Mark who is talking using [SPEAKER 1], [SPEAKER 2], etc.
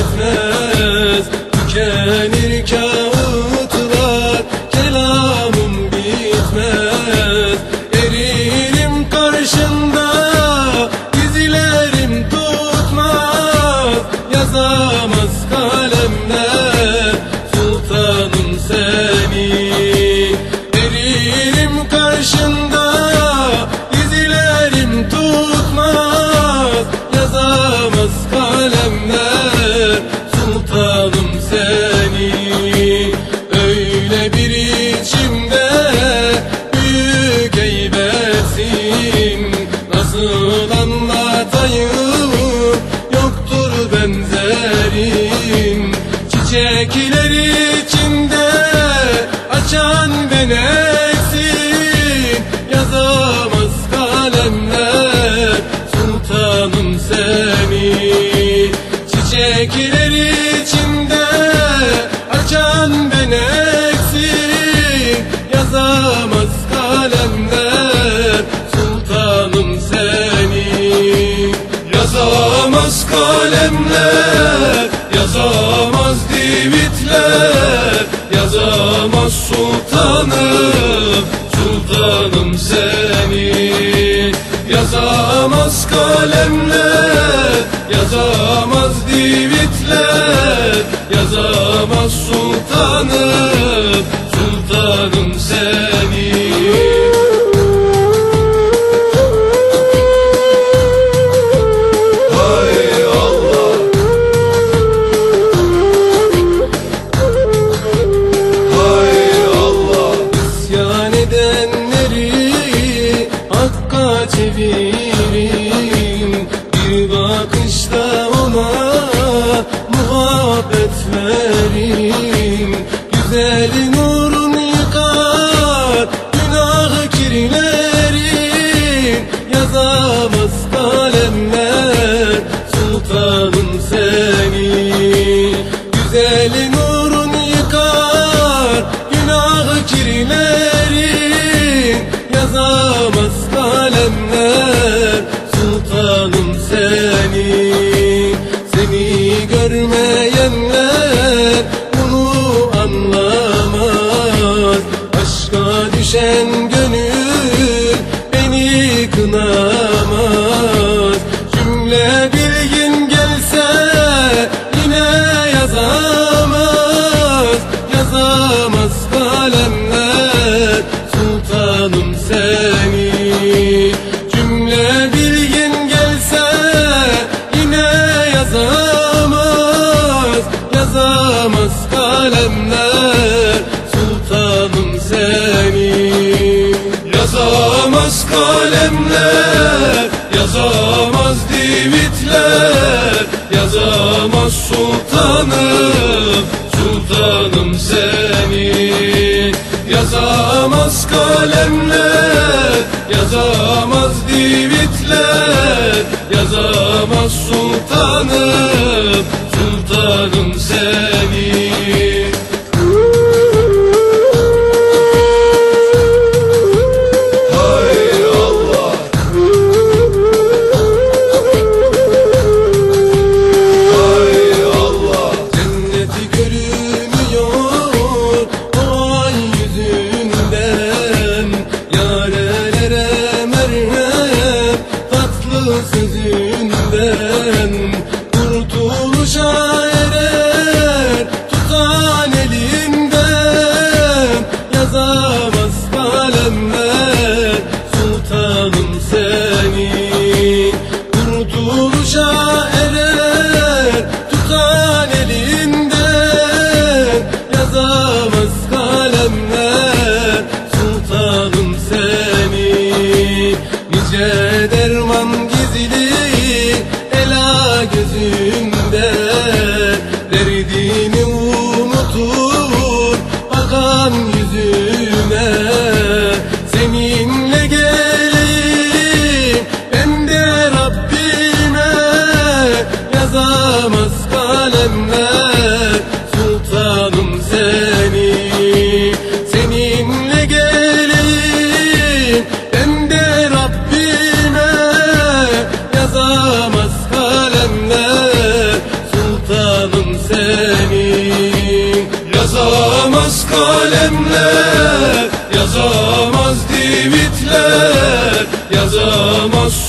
[SPEAKER 1] yetmez. Tükenir kağıtlar, kelamım bitmez. Eririm karşında, dizilerim tutmaz. Yazamaz kalemler sultanım seni. Eririm karşında, dizilerim tutmaz. Yazamaz kalemler sultanım seni. Öyle bir içimde büyük heybetsin, nasıl anlatayım, yoktur benzerin. Çiçekler içinde açan beneksin, yazamaz kalemler sultanım seni. Çiçekler içinde açan beneksin, yazamaz kalemler sultanım seni. Yazamaz kalemler, yazamaz divitler, yazamaz sultanım, sultanım seni. Yazamaz kalemler, yazamaz divitler, yazamaz sultanım, sultanım seni. Çevirin, bir bakışta ona muhabbet verin. Güzel nurun yıkar günah kirlerin, yazamaz kalemler sultanım seni. Güzel nurun yıkar günah kirlerin, yazamaz kalemler sultanım seni. Seni görmeyenler bunu anlamaz. Aşka düşen gönül beni kınamaz. Cümle bilgin gelse yine yazamaz. Yazamaz kalemler sultanım seni. Cümle bilgin gelse yine yazamaz. Yazamaz kalemler sultanım seni. Yazamaz kalemler, yazamaz divitler, yazamaz sultanım, sultanım seni. Yazamaz kalemler, yazamaz divitler, yazamaz sultanım, sultanım seni. Sözünden kurtuluşa erer. yazamaz